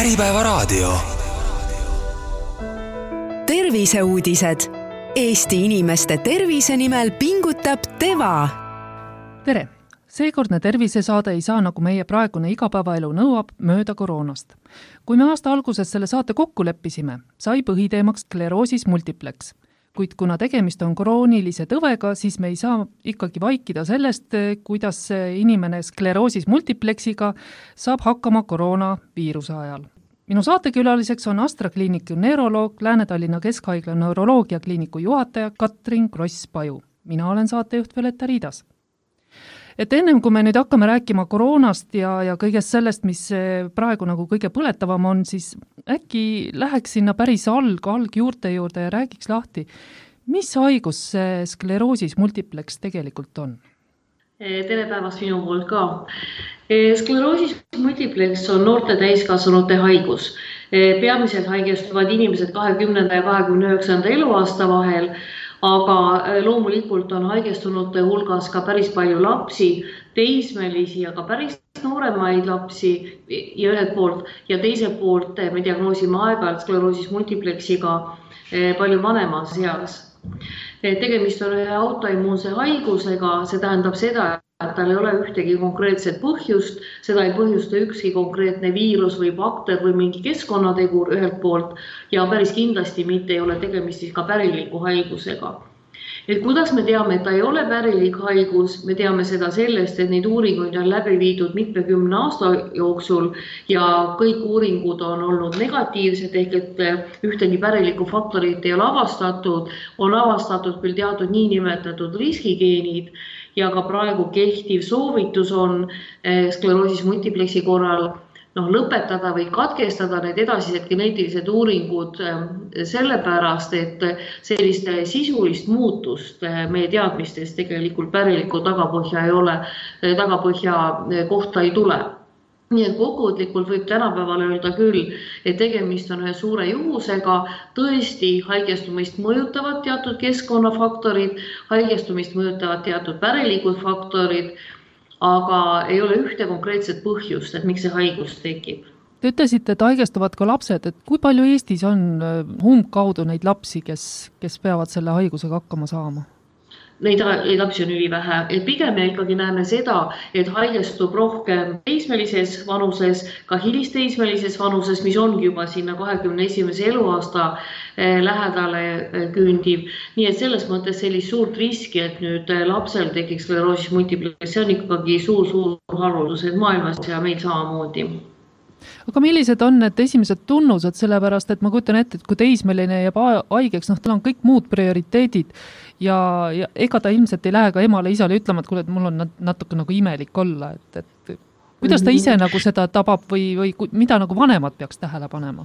Äripäevaraadio. Terviseuudised. Eesti inimeste tervise nimel pingutab Teva. Tere! Seekordne tervisesaade ei saa, nagu meie praegune igapäevaelu nõuab, mööda koroonast. Kui me aasta alguses selle saate kokku leppisime, sai põhiteemaks skleroosis multiplex. Kuid kuna tegemist on kroonilise tõvega, siis me ei saa ikkagi vaikida sellest, kuidas inimene skleroosis multiplexiga saab hakkama koroonaviiruse ajal. Minu saatekülaliseks on Astra kliiniku neuroloog, Lääne-Tallinna Keskhaigla neuroloogiakliiniku juhataja Katrin Kross-Paju. Mina olen saatejuht Violeta Riidas. Et ennem kui me nüüd hakkame rääkima koroonast ja kõigest sellest, mis praegu nagu kõige põletavam on, siis äkki läheks sinna päris algjuurte juurde ja räägiks lahti, mis haigus see skleroosis multiplex tegelikult on? Tere päevast minu poolt ka. Skleroosis multiplex on noorte täiskasvanute haigus. Peamiselt haigestuvad inimesed 20. ja 29. eluaasta vahel, aga loomulikult on haigestunute hulgas ka päris palju lapsi, teismelisi ja ka päris nooremaid lapsi ja ühelt poolt ja teiselt poolt me diagnoosime aeg-ajalt skleroosis multiplexiga palju vanemas eas. Tegemist on ühe autoimmuunse haigusega, see tähendab seda, et tal ei ole ühtegi konkreetset põhjust, seda ei põhjusta ükski konkreetne viirus või bakter või mingi keskkonnategur ühelt poolt ja päris kindlasti mitte ei ole tegemist siis ka päriliku haigusega. Et kuidas me teame, et ta ei ole pärilik haigus, me teame seda sellest, et neid uuringuid on läbi viidud mitmekümne aasta jooksul ja kõik uuringud on olnud negatiivsed, ehk et ühtegi pärilikku faktorit ei ole avastatud, on avastatud küll teatud niinimetatud riskigeenid ja ka praegu kehtiv soovitus on skleroosis multiplexi korral lõpetada või katkestada need edasised geneetilised uuringud sellepärast, et sellist sisulist muutust meie teadmistes tegelikult pärilikku tagapõhja ei ole, tagapõhja kohta ei tule. Nii et kokkuvõtlikult võib tänapäeval öelda küll, et tegemist on ühe suure juhusega, tõesti haigestumist mõjutavad teatud keskkonnafaktorid, haigestumist mõjutavad teatud pärilikud faktorid, aga ei ole ühte konkreetset põhjust, et miks see haigus tekib. Te ütlesite, et haigestuvad ka lapsed, et kui palju Eestis on umbkaudu neid lapsi, kes peavad selle haigusega hakkama saama? Neid lapsi on ülivähe. Pigem me ikkagi näeme seda, et haigestub rohkem teismelises vanuses, ka hilisteismelises vanuses, mis ongi juba sinna 21. eluaasta lähedale küündiv. Nii et selles mõttes sellist suurt riski, et nüüd lapsel tekiks skleroosis multiplex, see on ikkagi suur haruldus, et maailmas ja meil samamoodi. Aga millised on need esimesed tunnused, sellepärast, et ma kujutan ette, et kui teismeline jääb haigeks, tal on kõik muud prioriteedid ja ega ta ilmselt ei lähe ka emale isale ütlema, et kuule, et mul on natuke nagu imelik olla, et kuidas ta ise nagu seda tabab või mida nagu vanemad peaks tähele panema?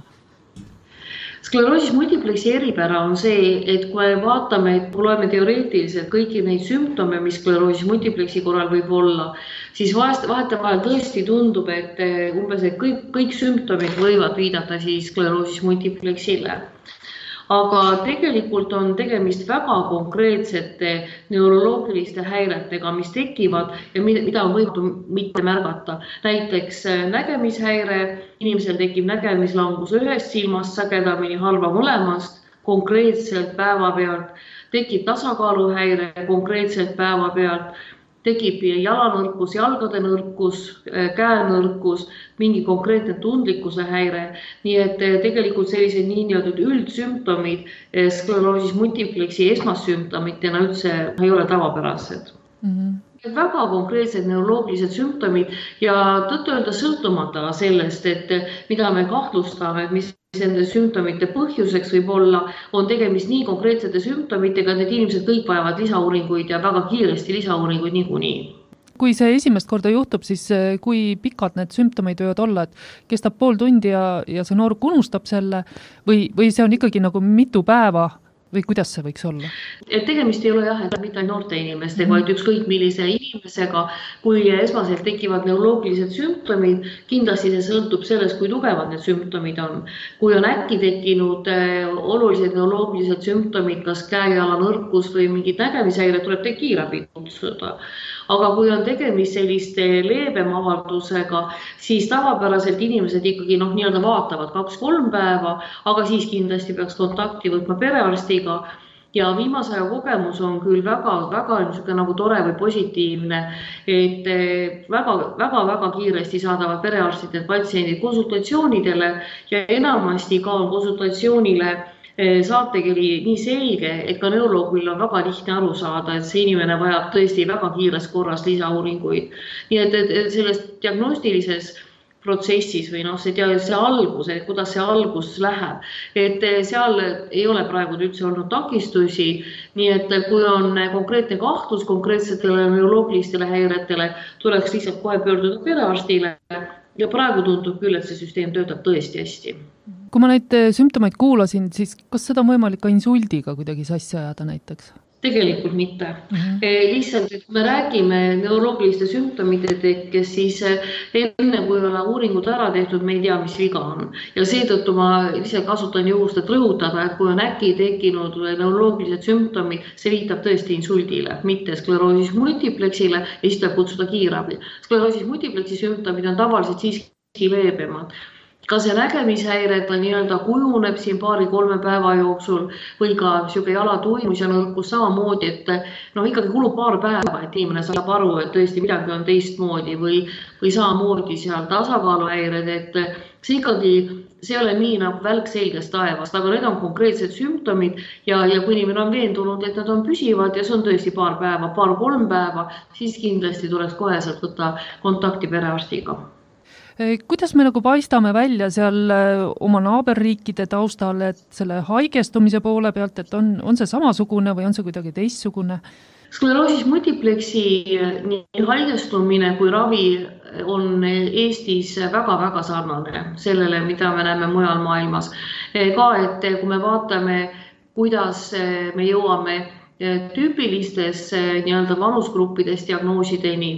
Skleroosis multiplexi eripära on see, et kui vaatame, et loeme teoreetiliselt kõiki neid sümptome, mis skleroosis multiplexi korral võib olla, siis vahetevahel tõesti tundub, et umbes et kõik sümptomid võivad viidata siis skleroosis multiplexile. Aga tegelikult on tegemist väga konkreetsete neuroloogiliste häiretega, mis tekivad ja mida on võimatu mitte märgata. Näiteks nägemishäire, inimesel tekib nägemislangus ühest silmast, sagedamini halva mõlemast, konkreetselt päeva pealt, tekib tasakaaluhäire konkreetselt päeva pealt, tekib jalanõrkus, jalgade nõrkus, käenõrkus, mingi konkreetne tundlikkuse häire. Nii et tegelikult sellised niinimetatud üldsümptomid skleroosis multiplexi esmassümptomitena üldse ei ole tavapärased. Väga konkreetsed neuroloogilised sümptomid ja tõtt-öelda sõltumata sellest, et mida me kahtlustame, mis nende sümptomite põhjuseks võib olla, on tegemist nii konkreetsete sümptomitega, et inimesed kõik vajavad lisauuringuid ja väga kiiresti lisauuringuid niikuinii. Kui see esimest korda juhtub, siis kui pikad need sümptomid võivad olla, et kestab pool tundi ja see nooruk unustab selle või see on ikkagi nagu mitu päeva või kuidas see võiks olla? Tegemist ei ole mitte noorte inimestega, vaid ükskõik millise inimesega, kui esmaselt tekivad neuroloogilised sümptomid, kindlasti see sõltub sellest, kui tugevad need sümptomid on. Kui on äkki tekkinud olulised neuroloogilised sümptomid, kas käe-jala nõrkus või mingid nägemishäired, tuleb kiirabi kutsuda. Aga kui on tegemist selliste leebema avaldusega, siis tavapäraselt inimesed ikkagi nii-öelda vaatavad 2-3 päeva, aga siis kindlasti peaks kontakti võtma perearstiga. Ja viimase aja kogemus on küll väga nagu tore või positiivne, et väga kiiresti saadavad perearstid patsiendid konsultatsioonidele ja enamasti ka on konsultatsioonile saatekiri nii selge, et ka neuroloogil on väga lihtne aru saada, et see inimene vajab tõesti väga kiires korras lisauuringuid. Nii et selles diagnostilises protsessis või see algus, et kuidas see algus läheb, et seal ei ole praegu üldse olnud takistusi, nii et kui on konkreetne kahtlus konkreetsetele neuroloogilistele häiretele, tuleks lihtsalt kohe pöörduda perearstile ja praegu tundub küll, et see süsteem töötab tõesti hästi. Kui ma neid sümptomeid kuulasin, siis kas seda on võimalik ka insuldiga kuidagi sassi ajada näiteks? Tegelikult mitte. Lihtsalt, et kui me räägime neuroloogiliste sümptomite tekkes, siis enne kui ole uuringud ära tehtud, me ei tea, mis viga on. Ja seetõttu ma lihtsalt kasutan juhust, et rõhutada, et kui on äkki tekkinud neuroloogilised sümptomid, see viitab tõesti insuldile, mitte skleroosis multiplexile ja siis tuleb kutsuda kiirabi. Skleroosis multiplexi sümptomid on tavaliselt siiski leebemad. Ka see nägemishäire, ta nii-öelda kujuneb siin 2-3 päeva jooksul või ka jalatuimus ja nõrkus samamoodi, et ikkagi kulub 2 päeva, et inimene saab aru, et tõesti midagi on teistmoodi või samamoodi seal tasakaaluhäired, et see ikkagi see ei ole nii nagu välk selgest taevast, aga need on konkreetsed sümptomid ja kui inimene on veendunud, et nad on püsivad ja see on tõesti 2 päeva, 2-3 päeva, siis kindlasti tuleks koheselt võtta kontakti perearstiga. Kuidas me nagu paistame välja seal oma naaberriikide taustal, et selle haigestumise poole pealt, et on see samasugune või on see kuidagi teistsugune? Skleroosis multiplexi nii haigestumine kui ravi on Eestis väga sarnane sellele, mida me näeme mujal maailmas. Ka, et kui me vaatame, kuidas me jõuame tüüpilistes nii-öelda vanusgruppides diagnoosideni,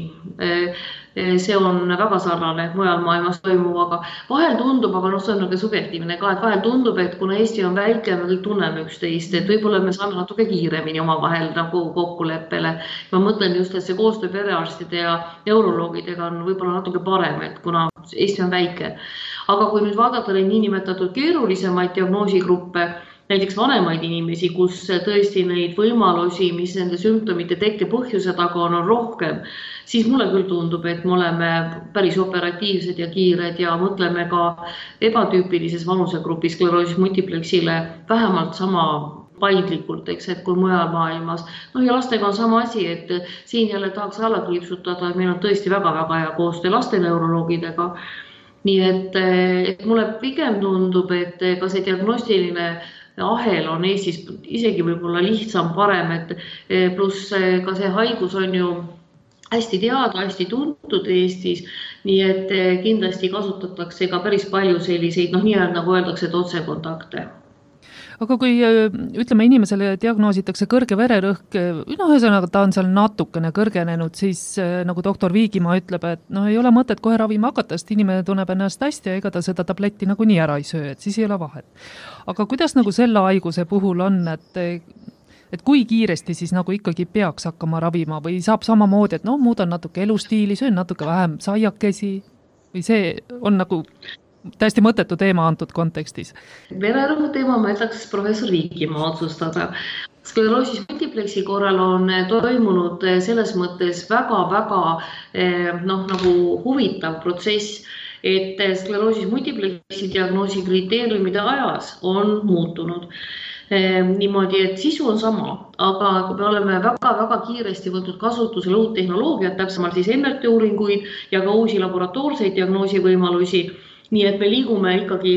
see on väga sarnane mujal maailmas toimuvaga. Vahel tundub, aga see on subjektiivne ka, et vahel tundub, et kuna Eesti on väike, me kõik tunneme üksteist, et võib-olla me saame natuke kiiremini omavahel nagu kokkuleppele. Ma mõtlen just, et see koostöö perearstide ja neuroloogidega on võib-olla natuke parem, et kuna Eesti on väike. Aga kui nüüd vaadata neid niinimetatud keerulisemaid diagnoosigruppe, näiteks vanemaid inimesi, kus tõesti neid võimalusi, mis nende sümptomite tekke põhjuse taga on rohkem, siis mulle küll tundub, et me oleme päris operatiivsed ja kiired ja mõtleme ka ebatüüpilises vanusegrupis skleroosis multiplexile vähemalt sama paindlikult, et kui mujal maailmas. Ja lastega on sama asi, et siin jälle tahaks alla kriipsutada, et meil on tõesti väga hea koostöö laste neuroloogidega. Nii et mulle pigem tundub, et ka see diagnostiline ahel on Eestis isegi võib-olla lihtsam, parem, et pluss ka see haigus on ju hästi teada, hästi tuntud Eestis, nii et kindlasti kasutatakse ka päris palju selliseid, nii nagu öeldakse, et otsekontakte. Aga kui ütleme inimesele diagnoositakse kõrge vererõhk, ühesõnaga ta on seal natukene kõrgenenud, siis nagu doktor Viigimaa ütleb, et ei ole mõtet kohe ravima hakata, sest inimene tunneb ennast hästi ja ega ta seda tabletti nagu nii ära ei söö, et siis ei ole vahet. Aga kuidas nagu selle haiguse puhul on, et kui kiiresti siis nagu ikkagi peaks hakkama ravima või saab samamoodi, et muudan natuke elustiili, söön natuke vähem saiakesi või see on nagu täiesti mõttetu teema antud kontekstis? Vererõhu teema ma ütleks professor Viigimaa otsustada. Skleroosis multiplexi korral on toimunud selles mõttes väga nagu huvitav protsess, et skleroosis multiplexi diagnoosi kriteeriumide ajas on muutunud. Niimoodi, et sisu on sama, aga kui me oleme väga kiiresti võtnud kasutusele uut tehnoloogiat, täpsemalt siis MRT-uuringuid ja ka uusi laboratoorseid diagnoosivõimalusi, nii et me liigume ikkagi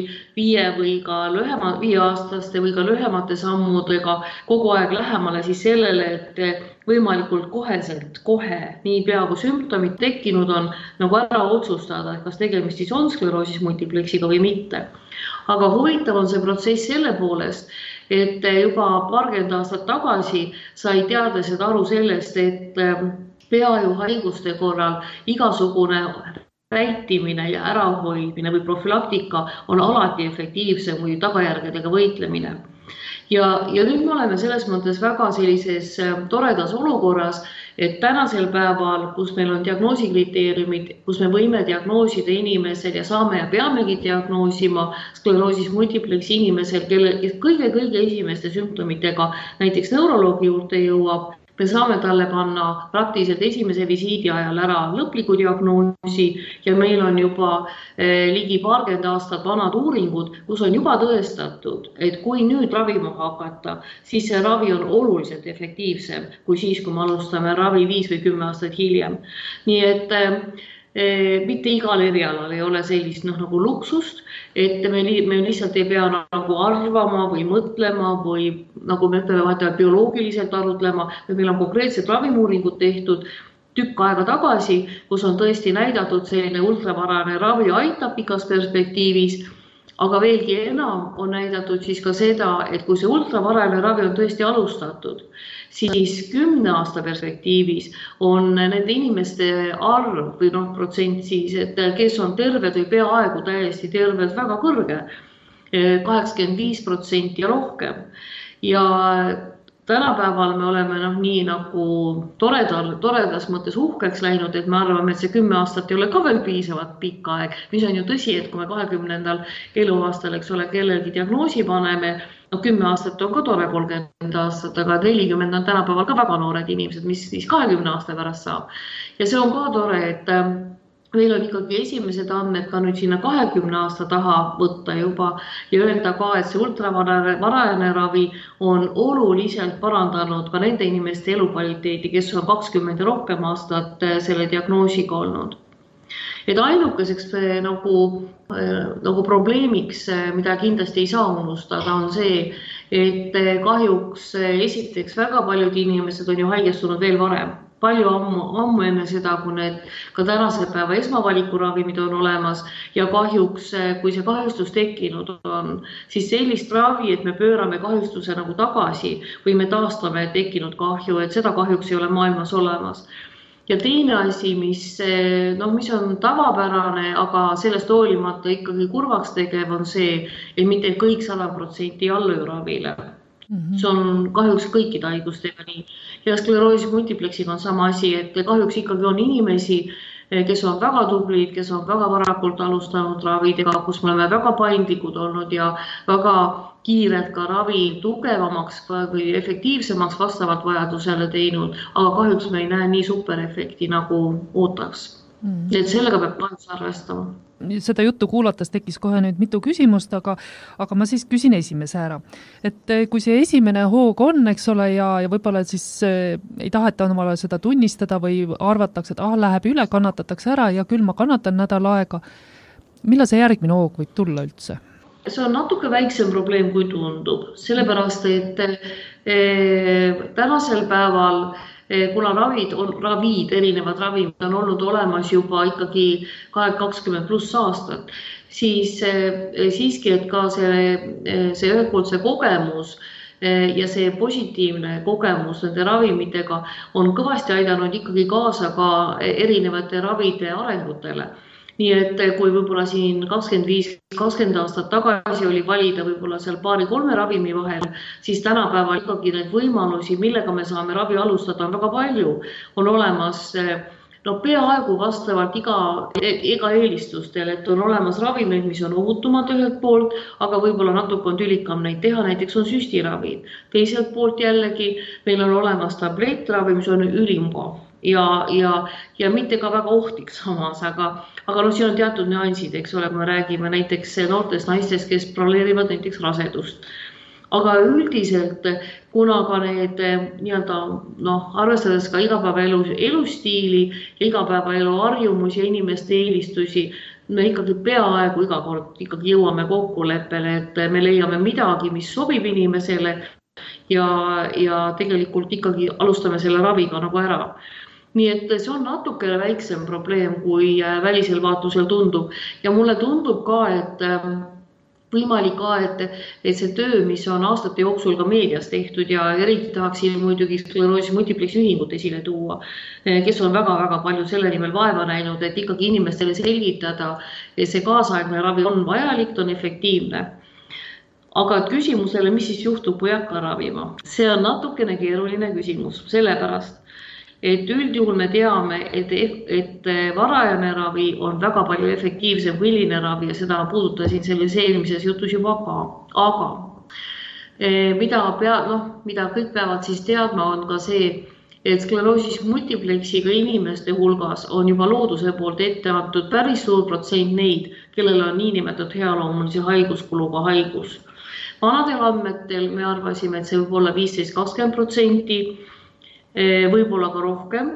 5-aastaste või ka lühemate sammudega kogu aeg lähemale siis sellele, et võimalikult kohe, nii pea kui sümptomid tekkinud on, nagu ära otsustada, et kas tegemist siis on skleroosis multiplexiga või mitte. Aga huvitav on see protsess selle poolest, et juba paarkümmend aastat tagasi sai teadlased aru sellest, et peajuhaiguste korral igasugune vältimine ja ärahoidmine või profülaktika on alati efektiivsem või tagajärgedega võitlemine. ja nüüd me oleme selles mõttes väga sellises toredas olukorras, et tänasel päeval, kus meil on diagnoosikriteeriumid, kus me võime diagnoosida inimesel ja saame ja peamegi diagnoosima skleroosis multiplex inimesel, kes kõige esimeste sümptomitega näiteks neuroloogi juurde jõuab, me saame talle panna praktiliselt esimese visiidi ajal ära lõpliku diagnoosi ja meil on juba ligi paarkümmend aastat vanad uuringud, kus on juba tõestatud, et kui nüüd ravima hakata, siis see ravi on oluliselt efektiivsem kui siis, kui me alustame ravi 5 või 10 aastat hiljem. Nii et mitte igal erialal ei ole sellist nagu luksust, et me lihtsalt ei pea nagu arvama või mõtlema või nagu me ütleme bioloogiliselt arutlema, et meil on konkreetsed ravimuuringud tehtud tükk aega tagasi, kus on tõesti näidatud selline ultravarane ravi aitab pikas perspektiivis, aga veelgi enam on näidatud siis ka seda, et kui see ultravarane ravi on tõesti alustatud, siis 10 aasta perspektiivis on nende inimeste arv või protsent siis, et kes on terved või peaaegu täiesti terved, väga kõrge, 85% ja rohkem. Ja tänapäeval me oleme nii nagu toredas mõttes uhkeks läinud, et me arvame, et see 10 aastat ei ole ka veel piisavalt pikk aeg, mis on ju tõsi, et kui me 20. eluaastal, eks ole, kellelgi diagnoosi paneme, 10 aastat on ka tore 30 aastat, aga 40 on tänapäeval ka väga noored inimesed, mis siis 20 aasta pärast saab. Ja see on ka tore, et meil on ikkagi esimesed andmed ka nüüd sinna 20 aasta taha võtta juba ja öelda ka, et see ultravarajane ravi on oluliselt parandanud ka nende inimeste elukvaliteedi, kes on 20 ja rohkem aastat selle diagnoosiga olnud. Et ainukeseks nagu probleemiks, mida kindlasti ei saa unustada, on see, et kahjuks esiteks väga paljud inimesed on ju haigestunud veel varem. Palju ammu enne seda, kui need ka tänase päeva esmavalikuravimid on olemas ja kahjuks, kui see kahjustus tekkinud on, siis sellist ravi, et me pöörame kahjustuse nagu tagasi või me taastame tekkinud kahju, et seda kahjuks ei ole maailmas olemas. Ja teine asi, mis on tavapärane, aga sellest hoolimata ikkagi kurvaks tegev, on see, et mitte kõik 100% ei allu ravile. See on kahjuks kõikide haigustega nii. Ja skleroosis multiplexiga on sama asi, et kahjuks ikkagi on inimesi, kes on väga tublid, kes on väga varakult alustanud ravidega, kus me oleme väga paindlikud olnud ja väga kiired ka ravi tugevamaks või efektiivsemaks vastavalt vajadusele teinud, aga kahjuks me ei näe nii superefekti nagu ootaks. Et sellega peab kahjuks arvestama. Seda juttu kuulates tekkis kohe nüüd mitu küsimust, aga ma siis küsin esimese ära. Et kui see esimene hoog on, eks ole, ja võib-olla siis ei taheta omale seda tunnistada või arvatakse, et läheb üle, kannatatakse ära ja küll ma kannatan nädal aega. Millal see järgmine hoog võib tulla üldse? See on natuke väiksem probleem, kui tundub. Sellepärast, et tänasel päeval kuna erinevad ravimid on olnud olemas juba ikkagi 20+ aastat, siis siiski, et ka see ühelt poolt see kogemus ja see positiivne kogemus nende ravimitega on kõvasti aidanud ikkagi kaasa ka erinevate ravide arengutele. Nii et kui võib-olla siin 20 aastat tagasi oli valida võib-olla seal 2-3 ravimi vahel, siis tänapäeval ikkagi need võimalusi, millega me saame ravi alustada, on väga palju. On olemas peaaegu vastavalt iga eelistustel, et on olemas ravimid, mis on ohutumad ühelt poolt, aga võib-olla natuke on tülikam neid teha, näiteks on süstiravid. Teiselt poolt jällegi meil on olemas tablettravi, mis on ülimugav. Ja mitte ka väga ohtlik samas, aga siin on teatud nüansid, eks ole, kui me räägime näiteks noortest naistest, kes planeerivad näiteks rasedust. Aga üldiselt, kuna ka need arvestades ka igapäevaelu elustiili, igapäevaelu harjumusi ja inimeste eelistusi, me ikkagi peaaegu iga kord ikkagi jõuame kokkuleppele, et me leiame midagi, mis sobib inimesele ja tegelikult ikkagi alustame selle raviga nagu ära. Nii et see on natuke väiksem probleem, kui välisel vaatusel tundub. Ja mulle tundub ka, et võimalik ka, et see töö, mis on aastate jooksul ka meedias tehtud ja eriti tahaksin muidugi skleroosis multipleksi ühingut esile tuua, kes on väga-väga palju selle nimel vaeva näinud, et ikkagi inimestele selgitada, et see kaasaegne ravi on vajalik, on efektiivne. Aga küsimusele, mis siis juhtub, kui hakka ravima, see on natukene keeruline küsimus, sellepärast, et üldjuhul me teame, et varajane ravi on väga palju efektiivsem kui hiline ravi ja seda puudutasin selles eelmises jutus juba ka. Aga mida kõik peavad siis teadma, on ka see, et skleroosis multipleksiga inimeste hulgas on juba looduse poolt ette antud päris suur protsent neid, kellel on niinimetatud healoomulise haiguskuluga haigus. Vanadel andmetel me arvasime, et see võib olla 15-20%, võib-olla ka rohkem,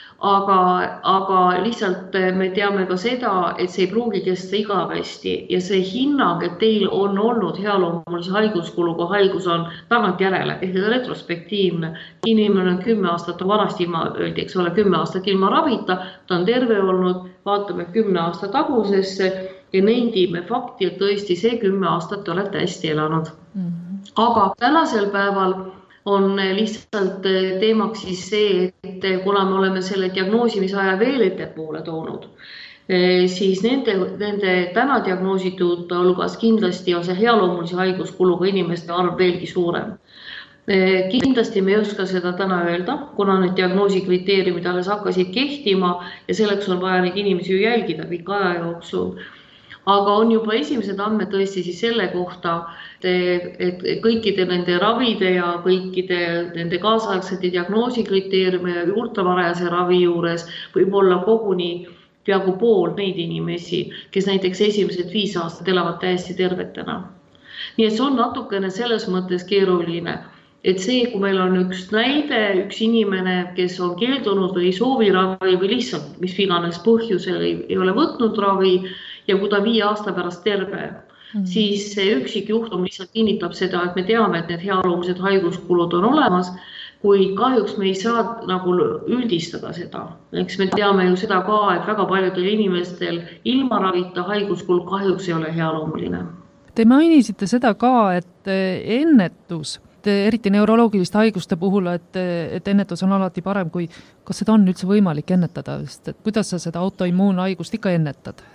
aga lihtsalt me teame ka seda, et see ei pruugi kesta igavesti ja see hinnang, et teil on olnud healoomulise haiguskuluga haigus on tagantjärele ehk retrospektiivne. Inimene on 10 aastat on vanasti ilma, öeldi, eks ole, 10 aastat ilma ravita, ta on terve olnud, vaatame 10 aasta tagusesse ja nendime fakti, et tõesti see 10 aastat olete hästi elanud. Aga tänasel päeval on lihtsalt teemaks siis see, et kuna me oleme selle diagnoosimisaja veel ettepoole toonud, siis nende täna diagnoositud hulgas kindlasti on see healoomulise haiguskuluga inimeste arv veelgi suurem. Kindlasti me ei oska seda täna öelda, kuna need diagnoosikriteeriumid alles hakkasid kehtima ja selleks on vaja neid inimesi ju jälgida pika aja jooksul. Aga on juba esimesed andmed tõesti siis selle kohta, et kõikide nende ravide ja kõikide nende kaasaegsete diagnoosikriteeriume ja ultravarajase ravi juures võib olla koguni peaaegu pool neid inimesi, kes näiteks esimesed 5 aastat elavad täiesti tervetena. Nii et see on natukene selles mõttes keeruline, et see, kui meil on üks näide, üks inimene, kes on keeldunud või ei soovi ravi või lihtsalt mis iganes põhjusel ei ole võtnud ravi, ja kui ta 5 aasta pärast terve, siis see üksik juhtum lihtsalt kinnitab seda, et me teame, et need healoomulised haiguskulud on olemas, kuid kahjuks me ei saa nagu üldistada seda. Eks me teame ju seda ka, et väga paljudel inimestel ilma ravita haiguskulud kahjuks ei ole healoomuline. Te mainisite seda ka, et ennetus, eriti neuroloogiliste haiguste puhul, et ennetus on alati parem, kui kas seda on üldse võimalik ennetada, sest et kuidas sa seda autoimmuunhaigust ikka ennetad?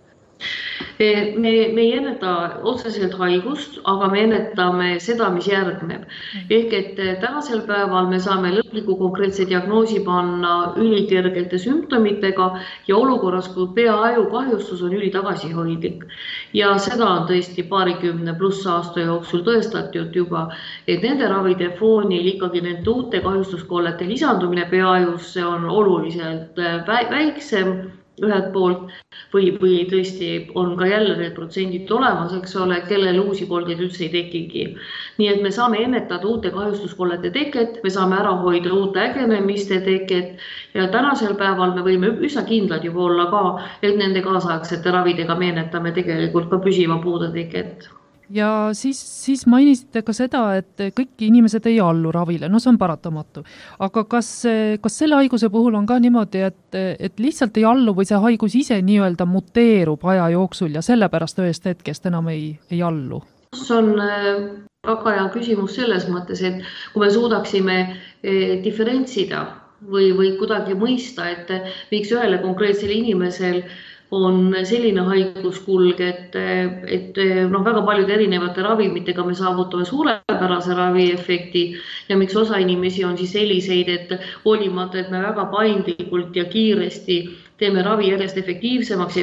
Me ei enneta otseselt haigust, aga me ennetame seda, mis järgneb. Ehk et tänasel päeval me saame lõpliku konkreetse diagnoosi panna ülikergete sümptomitega ja olukorras, kui peaaju kahjustus on ülitagasihoidlik. Ja seda on tõesti 20+ aasta jooksul tõestatud juba, et nende ravide foonil ikkagi nende uute kahjustuskollete lisandumine peajusse on oluliselt väiksem ühelt poolt või tõesti on ka jälle need protsendid olemas, eks ole, kellel uusi koldeid üldse ei tekigi. Nii et me saame ennetada uute kahjustuskollete teket, me saame ära hoida uute ägenemiste teket ja tänasel päeval me võime üsna kindlad juba olla ka, et nende kaasaegsete ravidega me ennetame tegelikult ka püsiva puude teket. Ja siis mainisite ka seda, et kõik inimesed ei allu ravile, no see on paratamatu. Aga kas selle haiguse puhul on ka niimoodi, et lihtsalt ei allu või see haigus ise nii-öelda muteerub aja jooksul ja sellepärast ühest hetkest enam ei allu? See on väga hea küsimus selles mõttes, et kui me suudaksime diferentsida või kuidagi mõista, et miks ühele konkreetsele inimesel on selline haiguskulg, et väga paljude erinevate ravimitega me saavutame suurepärase raviefekti ja miks osa inimesi on siis selliseid, et hoolimata, et me väga paindlikult ja kiiresti teeme ravi järjest efektiivsemaks,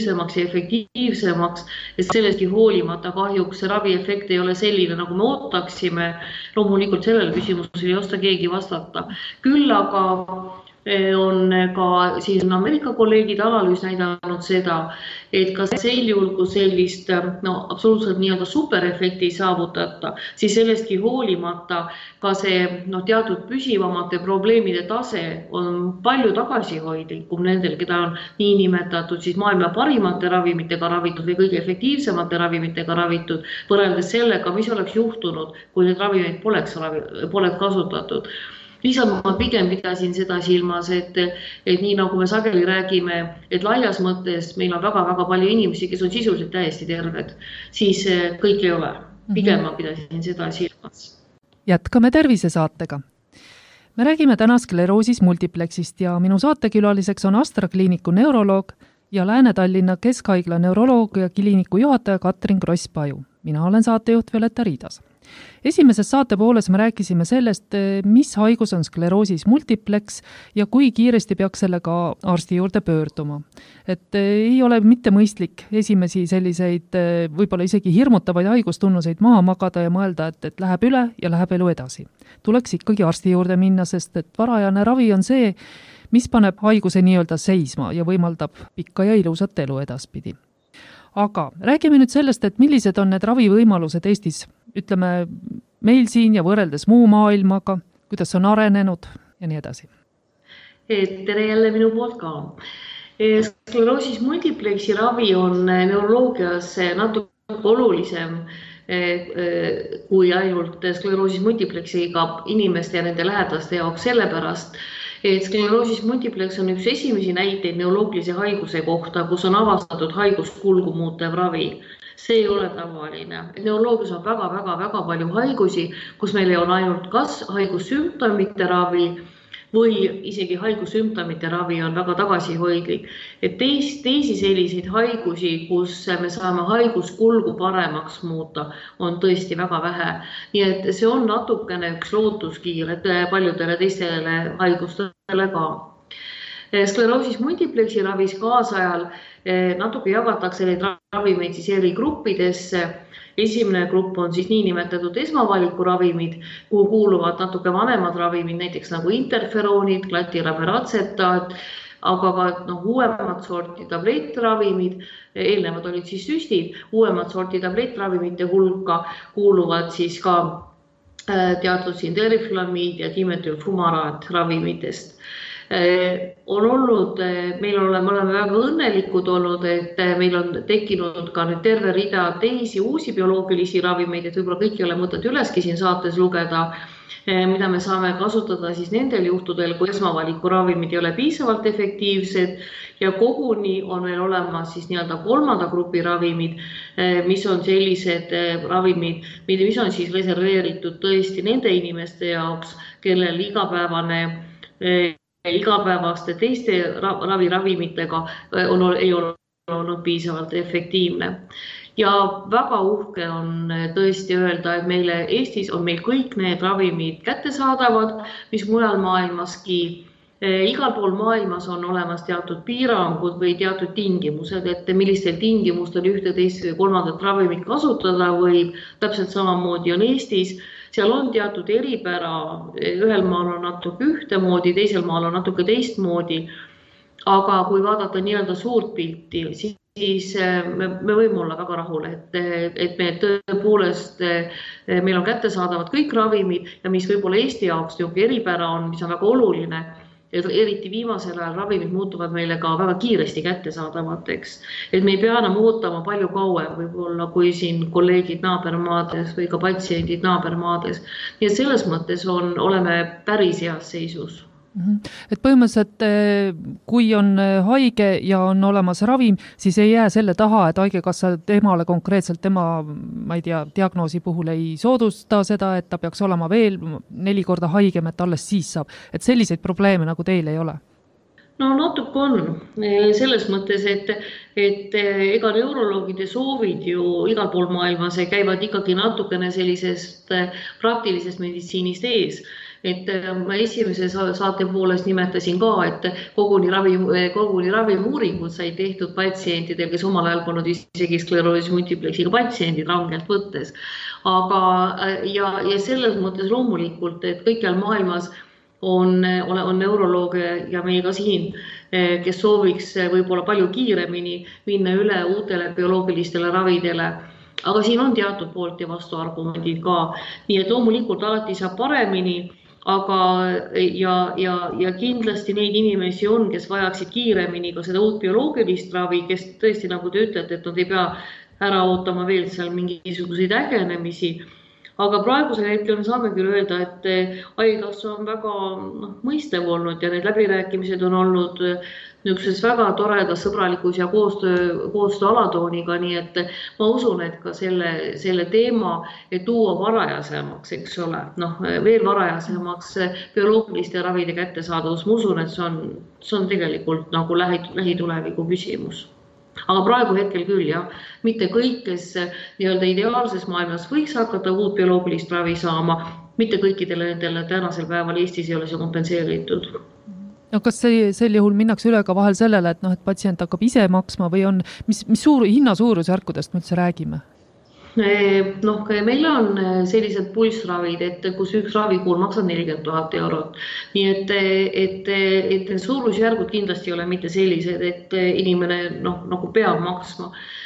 et sellestki hoolimata kahjuks see raviefekt ei ole selline, nagu me ootaksime. Loomulikult sellele küsimusele ei oska keegi vastata. Küll aga on ka siin Ameerika kolleegid analüüs näidanud seda, et ka sel juhul, kui sellist absoluutselt nii-öelda superefekti saavutata, siis sellestki hoolimata ka see teatud püsivamate probleemide tase on palju tagasihoidlikum nendel, keda on niinimetatud siis maailma parimate ravimitega ravitud või kõige efektiivsemate ravimitega ravitud, võrreldes sellega, mis oleks juhtunud, kui need ravimid poleks kasutatud. Lihtsalt ma pigem pidasin seda silmas, et nii nagu me sageli räägime, et laias mõttes meil on väga-väga palju inimesi, kes on sisuliselt täiesti terved, siis kõik ei ole. Pigem ma pidasin seda silmas. Jätkame tervisesaatega. Me räägime täna skleroosis multiplexist ja minu saatekülaliseks on Astra kliiniku neuroloog ja Lääne-Tallinna Keskhaigla neuroloogia kliiniku juhataja Katrin Kross-Paju. Mina olen saatejuht Violeta Riidas. Esimeses saate pooles me rääkisime sellest, mis haigus on skleroosis multiplex ja kui kiiresti peaks sellega arsti juurde pöörduma. Et ei ole mitte mõistlik esimesi selliseid võib-olla isegi hirmutavaid haigustunnuseid maha magada ja mõelda, et läheb üle ja läheb elu edasi. Tuleks ikkagi arsti juurde minna, sest et varajane ravi on see, mis paneb haiguse nii-öelda seisma ja võimaldab pikka ja ilusat elu edaspidi. Aga räägime nüüd sellest, et millised on need ravivõimalused Eestis, ütleme meil siin ja võrreldes muu maailmaga, kuidas on arenenud ja nii edasi. Tere jälle minu poolt ka. Skleroosis multiplexi ravi on neuroloogias natuke olulisem kui ainult skleroosis multiplexiga inimeste ja nende lähedaste jaoks sellepärast, et skleroosis multiplex on üks esimesi näiteid neuroloogilise haiguse kohta, kus on avastatud haiguskulgu muutev ravi. See ei ole tavaline. Neuroloogias on väga palju haigusi, kus meil on ainult kas haigussümptomite ravi või isegi haigussümptomite ravi on väga tagasihoidlik. Et teisi selliseid haigusi, kus me saame haiguskulgu paremaks muuta, on tõesti väga vähe. Nii et see on natukene üks lootuskiir paljudele teistele haigustele ka. Skleroosis multiplexi ravis kaasajal natuke jagatakse neid ravimeid siis eri gruppidesse. Esimene grupp on siis niinimetatud esmavaliku ravimid, kuhu kuuluvad natuke vanemad ravimid, näiteks nagu interferoonid, glatiraveratsetaat, aga ka uuemat sorti tablettravimid, eelnevad olid siis süstid, uuemat sorti tablettravimite hulka kuuluvad siis ka teatud deriflamiid ja dimetülfumaraat ravimitest. On olnud, me oleme väga õnnelikud olnud, et meil on tekkinud ka nüüd terve rida teisi uusi bioloogilisi ravimeid, et võib-olla kõik ei ole mõtet üleski siin saates lugeda, mida me saame kasutada siis nendel juhtudel, kui esmavaliku ravimid ei ole piisavalt efektiivsed ja koguni on meil olemas siis nii-öelda kolmanda grupi ravimid, mis on sellised ravimid, mis on siis reserveeritud tõesti nende inimeste jaoks, kellel igapäevaste teiste raviravimitega ei ole olnud piisavalt efektiivne. Ja väga uhke on tõesti öelda, et meile Eestis on meil kõik need ravimid kättesaadavad, mis mujal maailmaski. Igal pool maailmas on olemas teatud piirangud või teatud tingimused, et millistel tingimustel ühte, teist või kolmandat ravimit kasutada võib, täpselt samamoodi on Eestis. Seal on teatud eripära, ühel maal on natuke ühtemoodi, teisel maal on natuke teistmoodi, aga kui vaadata nii-öelda suurt pilti, siis me võime olla väga rahul, et me tõepoolest, meil on kättesaadavad kõik ravimid ja mis võib-olla Eesti jaoks eripära on, mis on väga oluline, eriti viimasel ajal ravimid muutuvad meile ka väga kiiresti kättesaadavateks. Et me ei pea enam ootama palju kauem võib-olla kui siin kolleegid naabermaades või ka patsiendid naabermaades. Nii et selles mõttes oleme päris heas seisus. Et põhimõtteliselt, kui on haige ja on olemas ravim, siis ei jää selle taha, et haigekassa temale konkreetselt ma ei tea, diagnoosi puhul ei soodusta seda, et ta peaks olema veel 4 korda haigem, et alles siis saab. Et selliseid probleeme nagu teil ei ole? No natuke on. Selles mõttes, et ega neuroloogide soovid ju igal pool maailmas käivad ikkagi natukene sellisest praktilisest meditsiinist ees. Et ma esimese saate poolest nimetasin ka, et koguni ravimuuringud sai tehtud patsientidel, kes omal ajal polnud isegi skleroosis multiplexiga patsiendid rangelt võttes. Aga ja selles mõttes loomulikult, et kõikjal maailmas on neurolooge ja meie ka siin, kes sooviks võib-olla palju kiiremini minna üle uutele bioloogilistele ravidele. Aga siin on teatud poolt ja vastuargumendid ka. Nii et loomulikult alati saab paremini. Aga ja kindlasti neid inimesi on, kes vajaksid kiiremini ka seda uut bioloogilist ravi, kes tõesti, nagu te ütlete, et nad ei pea ära ootama veel seal mingisuguseid ägenemisi. Aga praegusel hetkel saame küll öelda, et haigekassa on väga mõistev olnud ja need läbirääkimised on olnud niisuguses väga toredas sõbralikus ja koostöö alatooniga, nii et ma usun, et ka selle teema, et tuua varajasemaks, eks ole, veel varajasemaks bioloogiliste ravide kättesaadavus, ma usun, et see on tegelikult nagu lähituleviku küsimus. Aga praegu hetkel küll, jah. Mitte kõik, kes nii-öelda ideaalses maailmas võiks hakata uut bioloogilist ravi saama, mitte kõikidele nendele tänasel päeval Eestis ei ole see kompenseeritud. No kas sel juhul minnakse üle ka vahel sellele, et patsient hakkab ise maksma või on, mis hinna suurusjärkudest me üldse räägime? Meil on sellised pulssravid, et kus üks ravikuur maksab 40 000 eurot. Nii et suurusjärgud kindlasti ei ole mitte sellised, et inimene nagu peab maksma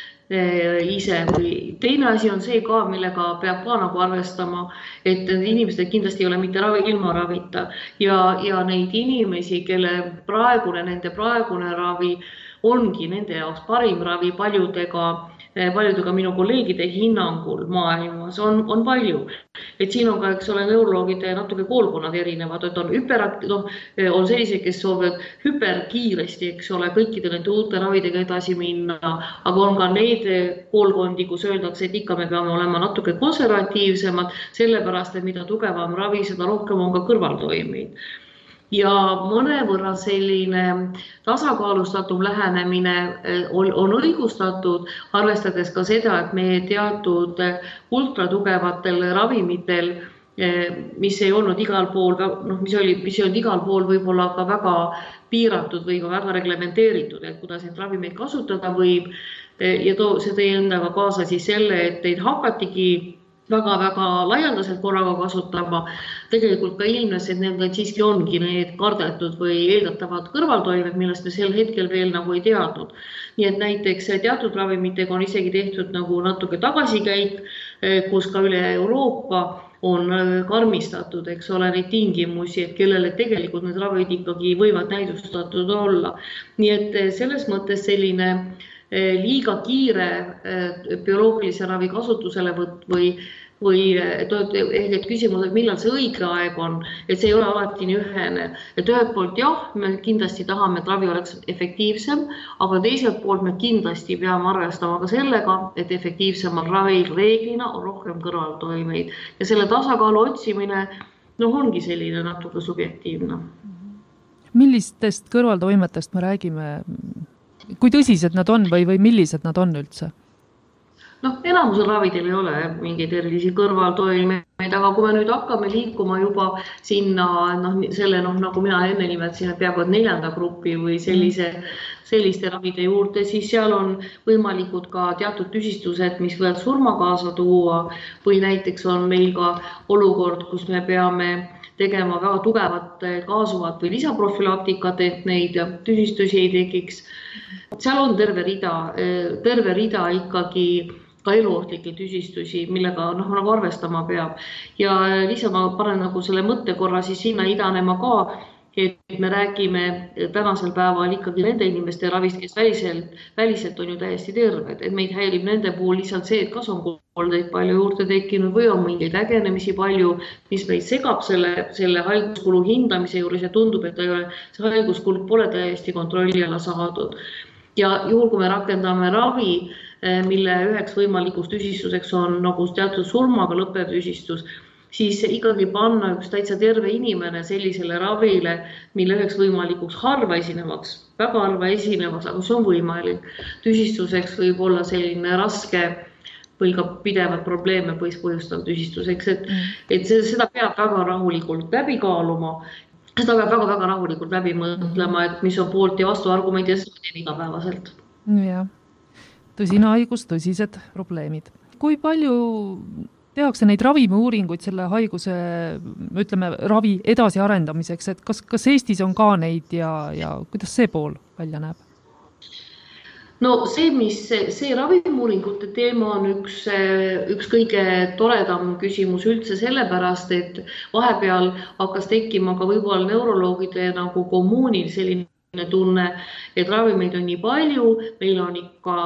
ise. Teine asi on see ka, millega peab ka nagu arvestama, et inimesed kindlasti ei ole mitte ilma ravita ja neid inimesi, kelle nende praegune ravi ongi nende jaoks parim ravi paljudega minu kolleegide hinnangul maailmas on palju. Et siin on ka, eks ole, neuroloogide natuke koolkonnad erinevad, et on sellised, kes soovivad hüperkiiresti, eks ole, kõikide nende uute ravidega edasi minna, aga on ka neid koolkondi, kus öeldakse, et ikka me peame olema natuke konservatiivsemad, sellepärast, et mida tugevam ravi, seda rohkem on ka kõrvaltoimeid. Ja mõnevõrra selline tasakaalustatum lähenemine on õigustatud, arvestades ka seda, et meie teatud ultratugevatel ravimitel, mis ei olnud igal pool, mis ei olnud igal pool võib-olla ka väga piiratud või ka väga reglementeeritud, et kuidas neid ravimeid kasutada võib. Ja see tõi endaga kaasa siis selle, et neid hakatigi väga-väga laialdaselt korraga kasutama. Tegelikult ka ilmnes, et need siiski ongi need kardetud või eeldatavad kõrvaltoimed, millest me sel hetkel veel nagu ei teadnud. Nii et näiteks teatud ravimitega on isegi tehtud nagu natuke tagasikäik, kus ka üle Euroopa on karmistatud, eks ole, neid tingimusi, et kellele tegelikult need ravid ikkagi võivad näidustatud olla. Nii et selles mõttes selline liiga kiire bioloogilise ravi kasutuselevõtt või et küsimus, et millal see õige aeg on, et see ei ole alati nii ühene. Et ühelt poolt jah, me kindlasti tahame, et ravi oleks efektiivsem, aga teiselt poolt me kindlasti peame arvestama ka sellega, et efektiivsemal ravil reeglina on rohkem kõrvaltoimeid. Ja selle tasakaalu otsimine ongi selline natuke subjektiivne. Millistest kõrvaltoimetest me räägime? Kui tõsised nad on või millised nad on üldse? Enamusel ravidel ei ole mingeid erilisi kõrvaltoimeid, aga kui me nüüd hakkame liikuma juba sinna, nagu mina enne nimetasin, peaaegu 4. grupi või selliste ravide juurde, siis seal on võimalikud ka teatud tüsistused, mis võivad surma kaasa tuua või näiteks on meil ka olukord, kus me peame tegema väga tugevat kaasuvat või lisaprofülaktikat, et neid tüsistusi ei tekiks. Seal on terve rida ikkagi ka eluohtlikke tüsistusi, millega nagu arvestama peab. Ja lihtsalt ma panen nagu selle mõtte korra siis sinna idanema ka, et me räägime tänasel päeval ikkagi nende inimeste ravist, kes väliselt on ju täiesti terved. Et meid häirib nende puhul lihtsalt see, et kas on koldeid palju juurde tekkinud või on mingeid ägenemisi palju, mis meid segab selle haiguskulu hindamise juures ja tundub, et see haiguskulu pole täiesti kontrolli alla saadud. Ja juhul, kui me rakendame ravi, mille üheks võimalikuks tüsistuseks on nagu teatud surmaga lõppev tüsistus, siis ikkagi panna üks täitsa terve inimene sellisele ravile, mille üheks võimalikuks väga harva esinevaks, aga see on võimalik. Tüsistuseks võib olla selline raske või ka pidevad probleeme põhjustav tüsistuseks, et seda peab väga rahulikult läbi kaaluma. Seda peab väga rahulikult läbi mõtlema, et mis on poolt ja vastu argument ja seda teen igapäevaselt. Jah. Tõsine haigus, tõsised probleemid. Kui palju tehakse neid ravimiuuringuid selle haiguse, ütleme, ravi edasi arendamiseks, et kas Eestis on ka neid ja kuidas see pool välja näeb? See ravimiuuringute teema on üks kõige toredam küsimus üldse sellepärast, et vahepeal hakkas tekkima ka võib-olla neuroloogide nagu kommuunil selline tunne, et ravimeid on nii palju, meil on ikka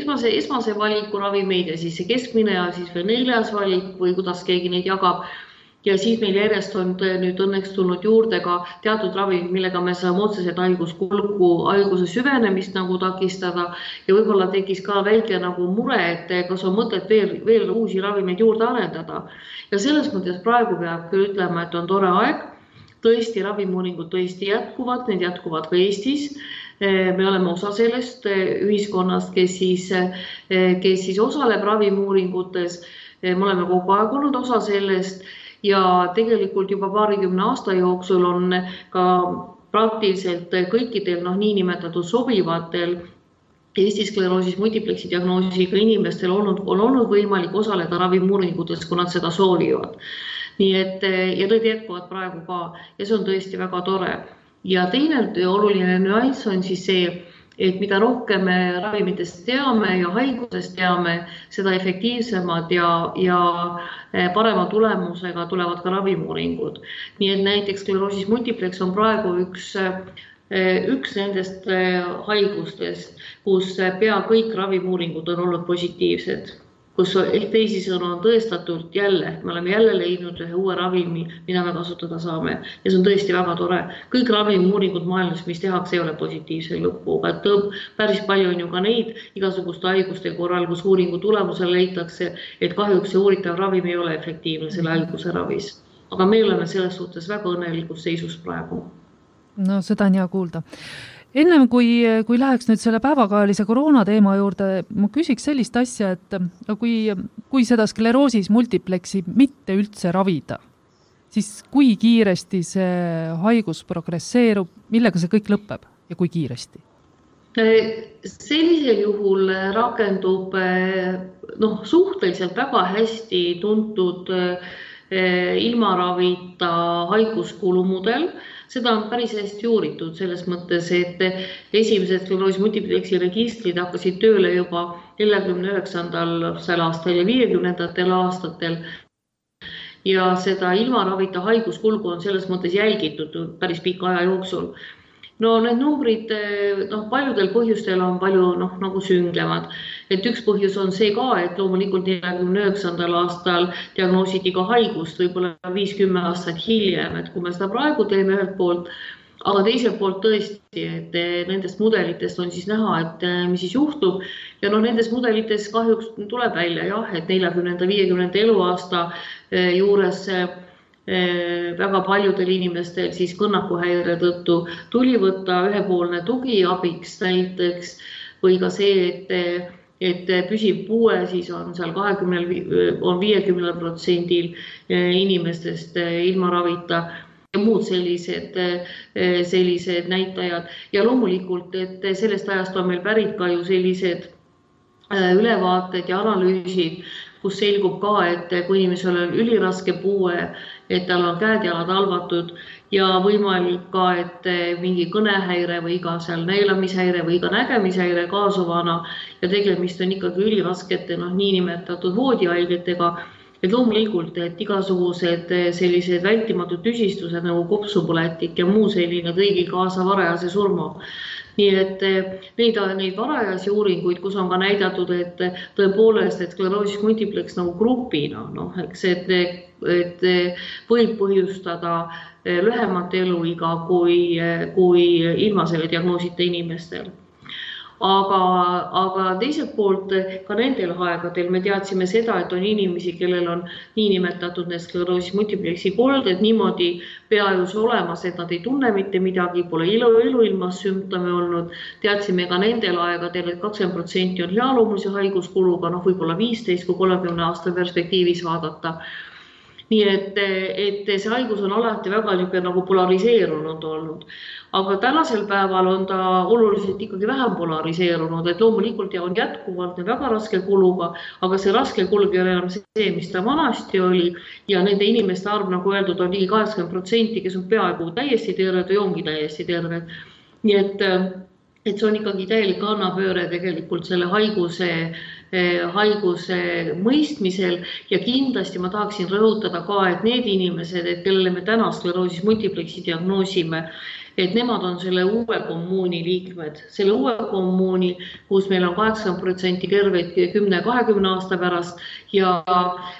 esmase valiku ravimeid ja siis see keskmine ja siis veel 4. valik või kuidas keegi neid jagab. ja siis meil järjest on nüüd õnneks tulnud juurde ka teatud ravimid, millega me saame otseselt haiguse süvenemist nagu takistada ja võib-olla tekkis ka väike nagu mure, et kas on mõtet veel uusi ravimeid juurde arendada. Ja selles mõttes praegu peab küll ütlema, et on tore aeg, tõesti ravimiuuringud tõesti jätkuvad, need jätkuvad ka Eestis. Me oleme osa sellest ühiskonnast, kes siis osaleb ravimiuuringutes, me oleme kogu aeg olnud osa sellest ja tegelikult juba paarikümne aasta jooksul on ka praktiliselt kõikidel niinimetatud sobivatel Eesti skleroosis multiplexi diagnoosiga inimestel on olnud võimalik osaleda ravimiuuringutes, kui nad seda soovivad. Nii et ja need jätkuvad praegu ka ja see on tõesti väga tore. Ja teine oluline nüanss on siis see, et mida rohkem me ravimitest teame ja haigusest teame, seda efektiivsemad ja parema tulemusega tulevad ka ravimiuuringud. Nii et näiteks skleroosis multiplex on praegu üks nendest haigustest, kus pea kõik ravimiuuringud on olnud positiivsed, kus teisisõnu on tõestatult me oleme jälle leidnud ühe uue ravimi, mida me kasutada saame. Ja see on tõesti väga tore. Kõik ravimiuuringud maailmas, mis tehakse, ei ole positiivse lõpuga. Päris palju on ju ka neid igasuguste haiguste korral, kus uuringu tulemusel leitakse, et kahjuks see uuritav ravim ei ole efektiivne selle haiguse ravis. Aga me oleme selles suhtes väga õnnelikus seisus praegu. No seda on hea kuulda. Ennem kui läheks nüüd selle päevakajalise koroona teema juurde, ma küsiks sellist asja, et kui seda skleroosis multiplexi mitte üldse ravida, siis kui kiiresti see haigus progresseerub, millega see kõik lõpeb ja kui kiiresti? Sellisel juhul rakendub suhteliselt väga hästi tuntud ilma ravita haiguskulumudel. Seda on päris hästi uuritud selles mõttes, et esimesed skleroosis multiplexi registrid hakkasid tööle juba 49. aastal ja 50. aastatel. Ja seda ilma ravita haiguskulgu on selles mõttes jälgitud päris pika aja jooksul. No need numbrid paljudel põhjustel on palju nagu sünglevad. Et üks põhjus on see ka, et loomulikult 49. aastal diagnoositi ka haigust, võib-olla 50 aastat hiljem, et kui me seda praegu teeme ühelt poolt, aga teiselt poolt tõesti, et nendest mudelitest on siis näha, et mis siis juhtub. Ja nendes mudelites kahjuks tuleb välja, et 40-50 eluaasta juures väga paljudel inimestel siis kõnnakuhäire tõttu tuli võtta ühepoolne tugi abiks näiteks või ka see, et püsiv puue siis on seal 50% inimestest ilma ravita ja muud sellised näitajad. Ja loomulikult, et sellest ajast on meil pärit ka ju sellised ülevaated ja analüüsid, kus selgub ka, et kui inimesel on üliraske puue, et tal on käed-jalad halvatud ja võimalik ka, et mingi kõnehäire või iga seal näilamishäire või iga nägemishäire kaasuvana ja tegemist on ikkagi üliraskete niinimetatud voodihaigetega, et loomulikult, et igasugused sellised vältimatud tüsistused nagu kopsupõletik ja muu selline tõigi kaasa varajase surma. Nii et neid varajasi uuringuid, kus on ka näidatud, et tõepoolest, et skleroosis multiplex nagu grupina, et võib põhjustada lühemat eluiga kui ilma selle diagnoosita inimestel. Aga teiselt poolt ka nendel aegadel me teadsime seda, et on inimesi, kellel on niinimetatud skleroosis multiplexi kolded niimoodi peajus olemas, et nad ei tunne mitte midagi, pole eluilmas sümptome olnud. Teadsime ka nendel aegadel, et 20% on healoomulise haiguskuluga, võib-olla 15 kui 30 aasta perspektiivis vaadata. Nii et see haigus on alati väga nagu polariseerunud olnud. Aga tänasel päeval on ta oluliselt ikkagi vähem polariseerunud, et loomulikult on jätkuvalt väga raske kuluga, aga see raske kulg ei ole enam see, mis ta vanasti oli ja nende inimeste arv, nagu öeldud, on ligi 80%, kes on peaaegu täiesti terved või ongi täiesti terved. Nii et see on ikkagi täielik kannapööre tegelikult selle haiguse mõistmisel ja kindlasti ma tahaksin rõhutada ka, et need inimesed, kellele me täna skleroosis multiplexi diagnoosime, et nemad on selle uue kommuuni liikmed. Selle uue kommuuni, kus meil on 80% terveid 10-20 aasta pärast ja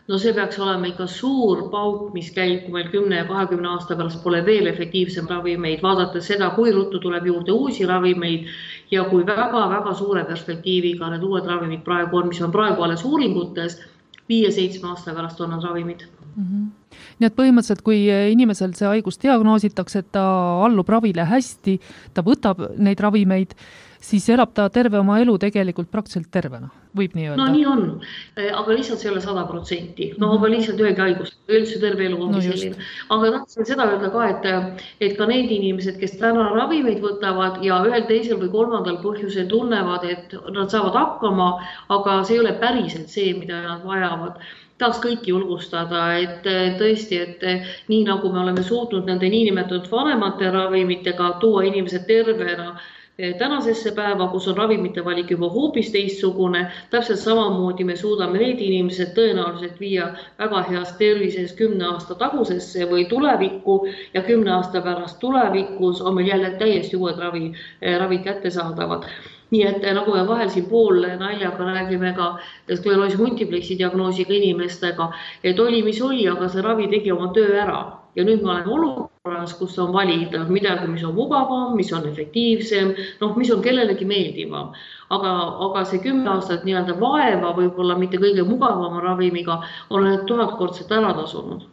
no see peaks olema ikka suur pauk, mis käib, kui meil 10 ja 20 aasta pärast pole veel efektiivsem ravimeid, vaadates seda, kui ruttu tuleb juurde uusi ravimeid ja kui väga-väga suure perspektiiviga need uued ravimid praegu on, mis on praegu alles uuringutes, 5-7 aasta pärast on need ravimid. Nii et põhimõtteliselt, kui inimesel see haigus diagnoositakse, et ta allub ravile hästi, ta võtab neid ravimeid, siis elab ta terve oma elu tegelikult praktiliselt tervena, võib nii öelda? No nii on, aga lihtsalt see ei ole 100%. No aga lihtsalt ühegi haigus, üldse terve elu ongi selline. Aga tahtsin seda öelda ka, et ka need inimesed, kes täna ravimeid võtavad ja ühel teisel või kolmandal põhjusel tunnevad, et nad saavad hakkama, aga see ei ole päriselt see, mida nad vajavad. Tahaks kõiki julgustada, et tõesti, et nii nagu me oleme suutnud nende niinimetatud vanemate ravimitega tuua inimesed tervena tänasesse päeva, kus on ravimite valik juba hoopis teistsugune, täpselt samamoodi me suudame need inimesed tõenäoliselt viia väga heas tervises 10 aasta tagusesse või tulevikku ja 10 aasta pärast tulevikus on meil jälle täiesti uued ravid kättesaadavad. Nii et nagu me vahel siin pool naljaga räägime ka skleroosi multiplexi diagnoosiga inimestega, et oli mis oli, aga see ravi tegi oma töö ära. Ja nüüd me oleme olukorras, kus on valida midagi, mis on mugavam, mis on efektiivsem, mis on kellelegi meeldivam. Aga see 10 aastat nii-öelda vaeva võib-olla mitte kõige mugavama ravimiga on 1000 kordselt ära tasunud.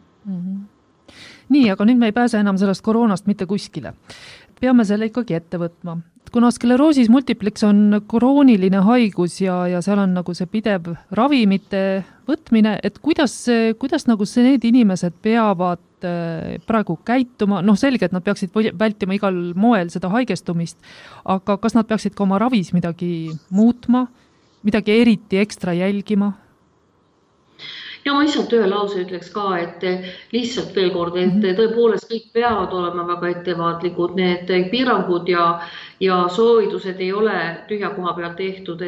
Nii, aga nüüd me ei pääse enam sellest koroonast mitte kuskile. Peame selle ikkagi ette võtma. Kuna skleroosis multiplex on krooniline haigus ja seal on nagu see pidev ravimite võtmine, et kuidas nagu need inimesed peavad praegu käituma, selge, et nad peaksid vältima igal moel seda haigestumist, aga kas nad peaksid ka oma ravis midagi muutma, midagi eriti ekstra jälgima? Ja ma lihtsalt ühe lause ütleks ka, et lihtsalt veel kord, et tõepoolest kõik peavad olema väga ettevaatlikud, need piirangud ja soovitused ei ole tühja koha pealt tehtud,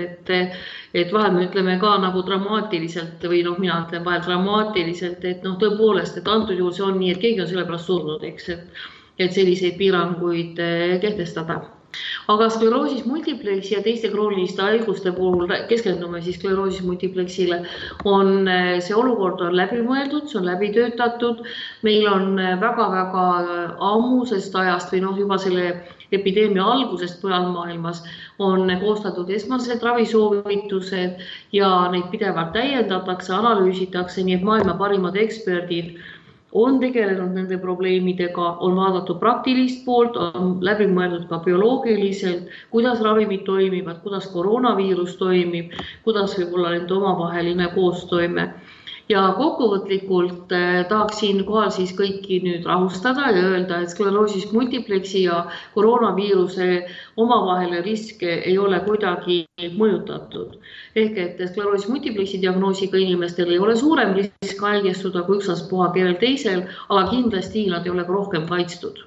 et vahel me ütleme ka nagu dramaatiliselt või mina ütlen vahel dramaatiliselt, et tõepoolest, et antud juhul see on nii, et keegi on selle pärast surnud, eks, et selliseid piiranguid kehtestada. Aga skleroosis multiplexi ja teiste krooniliste haiguste puhul keskendume siis skleroosis multiplexile, on see olukord on läbi mõeldud, see on läbi töötatud. Meil on väga-väga ammusest ajast või juba selle epideemia algusest mujal maailmas on koostatud esmased ravisoovitused ja neid pidevalt täiendatakse, analüüsitakse, nii et maailma parimad eksperdid on tegelenud nende probleemidega, on vaadatud praktilist poolt, on läbi mõeldud ka bioloogiliselt, kuidas ravimid toimivad, kuidas koroonaviirus toimib, kuidas võib olla nende omavaheline koostoime. Ja kokkuvõtlikult tahaksin kohal siis kõiki nüüd rahustada ja öelda, et skleroosis multiplexi ja koroonaviiruse omavaheline risk ei ole kuidagi mõjutatud. Ehk et skleroosis multiplexi diagnoosiga inimestel ei ole suurem risk haigestuda kui ükstaspuha kellel teisel, aga kindlasti nad ei ole rohkem kaitstud.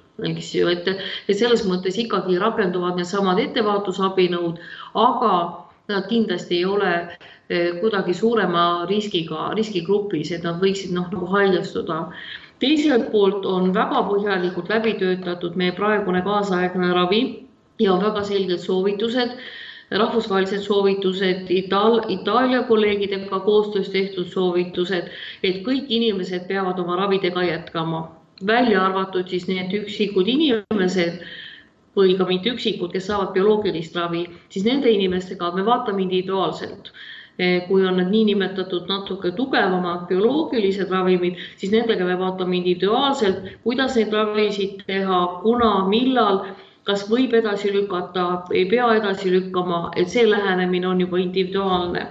Et selles mõttes ikkagi rakenduvad need samad ettevaatusabinõud, aga nad kindlasti ei ole kuidagi suurema riskigrupis, et nad võiksid nagu haigestuda. Teiselt poolt on väga põhjalikult läbi töötatud meie praegune kaasaegne ravi ja on väga selged soovitused, rahvusvahelised soovitused, Itaalia kolleegidega koostöös tehtud soovitused, et kõik inimesed peavad oma ravidega jätkama. Välja arvatud siis need üksikud inimesed, või ka mitte üksikud, kes saavad bioloogilist ravi, siis nende inimestega me vaatame individuaalselt. Kui on need niinimetatud natuke tugevamad bioloogilised ravimid, siis nendega me vaatame individuaalselt, kuidas neid ravisid teha, kuna, millal, kas võib edasi lükata, ei pea edasi lükkama, et see lähenemine on juba individuaalne.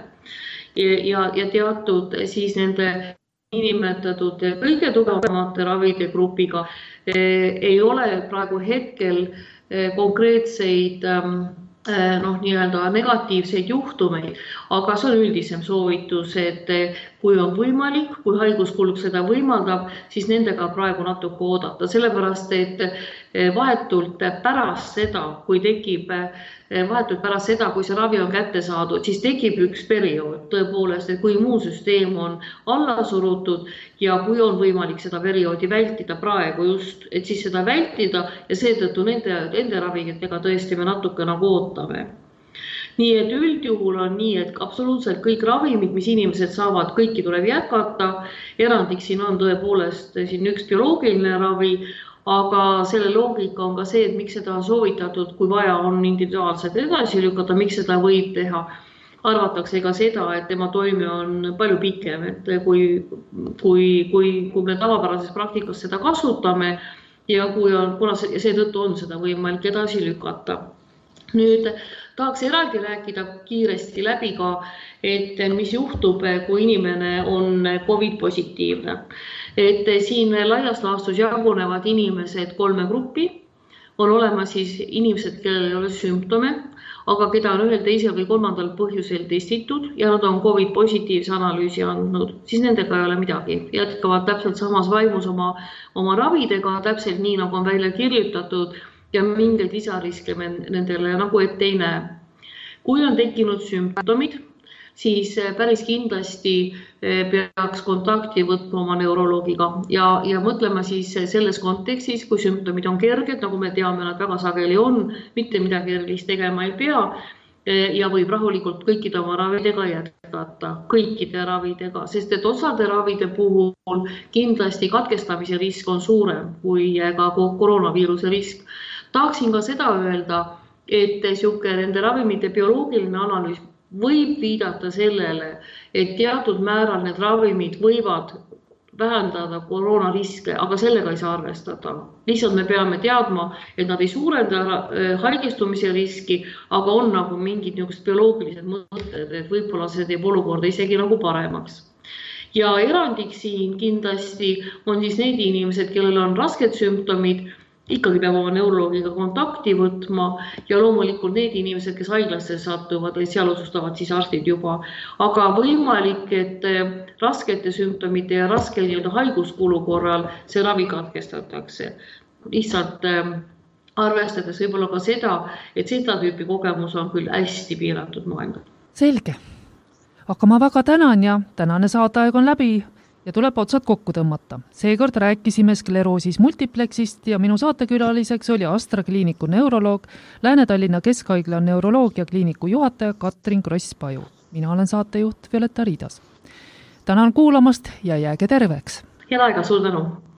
Ja teatud siis nende niinimetatud kõige tugevamate ravide grupiga ei ole praegu hetkel konkreetseid negatiivseid juhtumeid, aga see on üldisem soovitus, et kui on võimalik, kui haiguskulg seda võimaldab, siis nendega praegu natuke oodata, sellepärast et vahetult pärast seda, kui see ravi on kätte saadud, siis tekib üks periood tõepoolest, et kui immuunsüsteem on alla surutud ja kui on võimalik seda perioodi vältida praegu just, et siis seda vältida ja seetõttu nende ravidega tõesti me natuke nagu ootame. Nii et üldjuhul on nii, et absoluutselt kõik ravimid, mis inimesed saavad, kõiki tuleb jätkata. Erandiks siin on tõepoolest siin üks bioloogiline ravi, aga selle loogika on ka see, et miks seda on soovitatud, kui vaja on individuaalselt edasi lükata, miks seda võib teha. Arvatakse ka seda, et tema toime on palju pikem, et kui me tavapärases praktikas seda kasutame ja kuna seetõttu on seda võimalik edasi lükata. Nüüd tahaks eraldi rääkida kiiresti läbi ka, et mis juhtub, kui inimene on COVID-positiivne. Et siin laias laastus jagunevad inimesed 3 gruppi. On olemas siis inimesed, kellel ei ole sümptome, aga keda on ühel, teisel või 3. põhjusel testitud ja nad on COVID-positiivse analüüsi andnud, siis nendega ei ole midagi. Jätkavad täpselt samas vaimus oma ravidega, täpselt nii, nagu on välja kirjutatud ja mingeid lisariske nendele nagu ette ei näe. Kui on tekkinud sümptomid, siis päris kindlasti peaks kontakti võtma oma neuroloogiga ja mõtlema siis selles kontekstis, kui sümptomid on kerged, nagu me teame, nad väga sageli on, mitte midagi erilist tegema ei pea ja võib rahulikult kõikide oma ravidega jätkata, kõikide ravidega, sest et osade ravide puhul kindlasti katkestamise risk on suurem kui ka koroonaviiruse risk. Tahaksin ka seda öelda, et nende ravimite bioloogiline analüüs võib viidata sellele, et teatud määral need ravimid võivad vähendada koroonariske, aga sellega ei saa arvestada. Lihtsalt me peame teadma, et nad ei suurenda haigestumise riski, aga on nagu mingid bioloogilised mõtted, et võib-olla see teeb olukorda isegi nagu paremaks. Ja erandiks siin kindlasti on siis need inimesed, kellel on rasked sümptomid, ikkagi peab oma neuroloogiga kontakti võtma ja loomulikult need inimesed, kes haiglasse satuvad, seal otsustavad siis arstid juba. Aga võimalik, et raskete sümptomite ja raske haiguskulu korral see ravi katkestatakse. Lihtsalt arvestades võib-olla ka seda, et seda tüüpi kogemus on küll hästi piiratud maailma. Selge. Aga ma väga tänan ja tänane saateaeg on läbi. Ja tuleb otsad kokku tõmmata. Seekord rääkisime skleroosis multiplexist ja minu saatekülaliseks oli Astra kliiniku neuroloog, Lääne-Tallinna Keskhaigla neuroloogia kliiniku juhataja Katrin Kross-Paju. Mina olen saatejuht Violeta Riidas. Tänan kuulamast ja jääge terveks! Head aega, suur tänu!